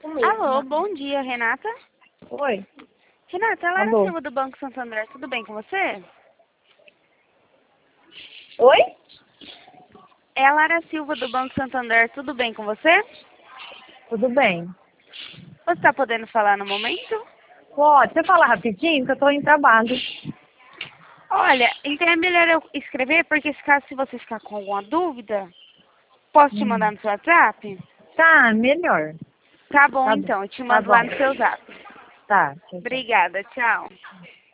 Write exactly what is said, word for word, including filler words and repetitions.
Alô, bom dia, Renata. Oi. Renata, ela era Alô. Silva do Banco Santander, tudo bem com você? Oi? Ela era Silva do Banco Santander, tudo bem com você? Tudo bem? Você está podendo falar no momento? Pode, você fala rapidinho que eu tô em trabalho. Olha, então é melhor eu escrever, porque se caso se você ficar com alguma dúvida, posso te Hum. mandar no seu WhatsApp? Tá, melhor. Tá bom Tá bom. então, eu te Tá mando lá bom. no seu zap. Tá, tchau, tchau. Obrigada, tchau.